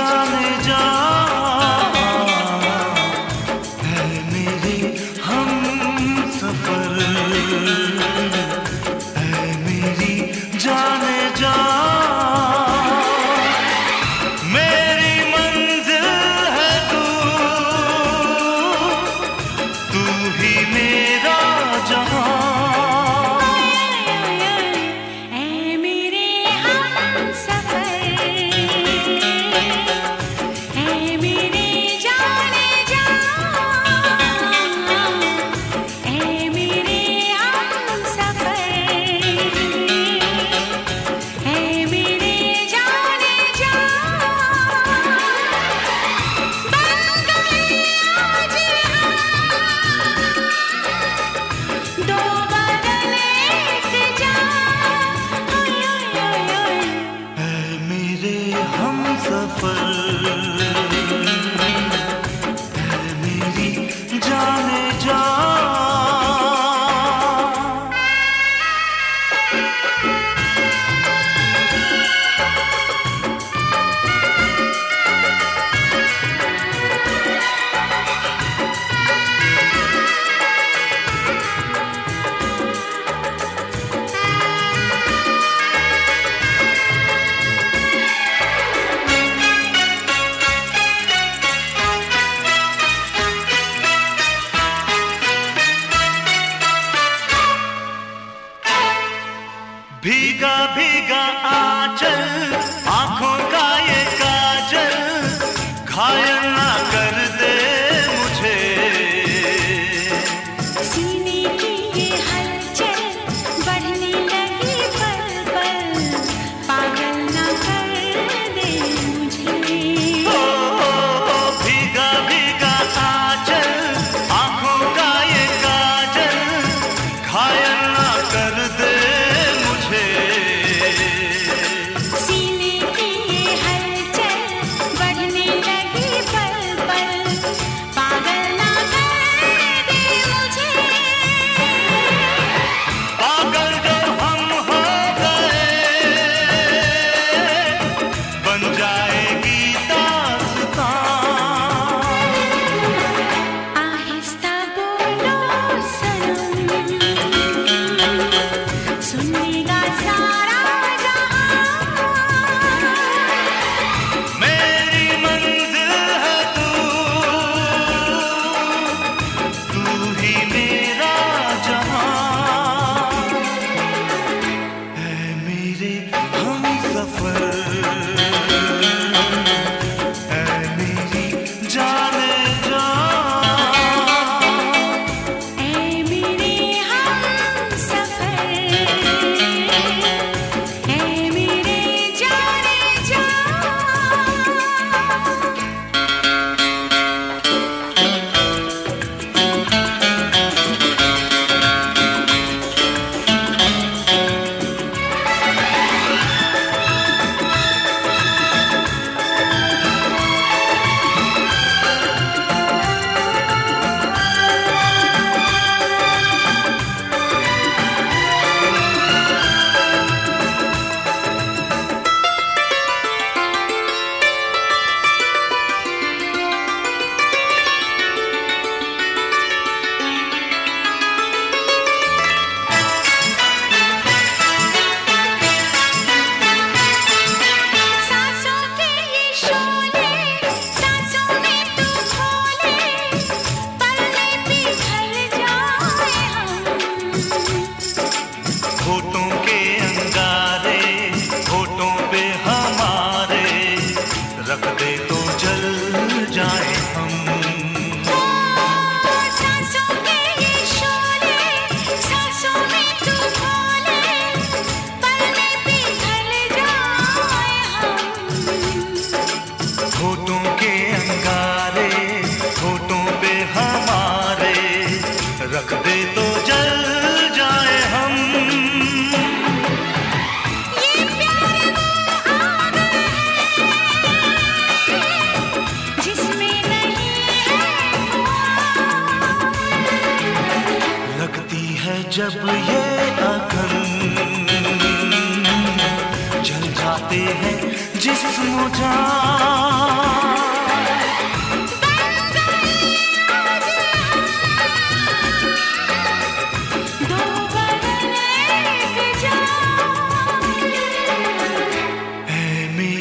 जाने जा है मेरे हमसफर, है मेरी जाने जा। मेरी मंजिल है तू, तू ही मेरा जहां। भीगा भीगा आंचल, आंखों का ये काजल, घायल ना कर दे मुझे। सीने की ये हलचल बढ़ने लगी पल पल, पागल ना कर दे मुझे। भीगा भीगा आंचल, आंखों का ये काजल, घायल ना कर दे। सीने की ये हलचल बढ़ने लगी पल पल, पागल ना कर दे मुझे। पागल जो हम हो गए, बन जाएगी दास्तां। आहिस्ता बोलो सनम, सुनेगा सारा जहां। मेरी मंजिल है तू, तू ही मेरा जहां। है मेरे हमसफर, है मेरी जाने जा। ऐ मेरे हमसफर, ऐ मेरे जाने जा। सांसों के ये शोले, सांसों में तू खोले, पलने पिघल जाए हम। होठों के अंगारे, होठों पे हमारे, रख दे तो जल जाए हम। सांसों के ये शोले, सांसों में तू खोले, पलने पिघल जाए हम। होठों के अंगारे, होठों पे हमारे, रख दे तो जल जाए हम। ये प्यार वो आग है जिसमें नहीं है धुआं। लगती है जब ये अगन, जल जाते हैं जिस्म जान।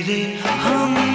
धीरे हम